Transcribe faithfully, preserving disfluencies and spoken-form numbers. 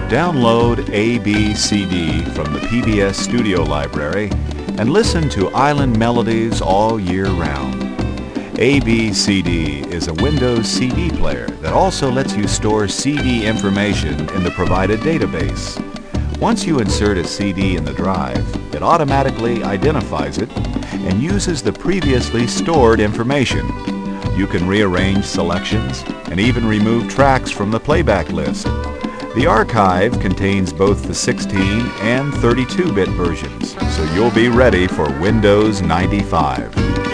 Download A B C D from the P B S Studio Library and listen to island melodies all year round. A B C D is a Windows C D player that also lets you store C D information in the provided database. Once you insert a C D in the drive, it automatically identifies it and uses the previously stored information. You can rearrange selections and even remove tracks from the playback list. The archive contains both the sixteen and thirty-two bit versions, so you'll be ready for Windows ninety-five.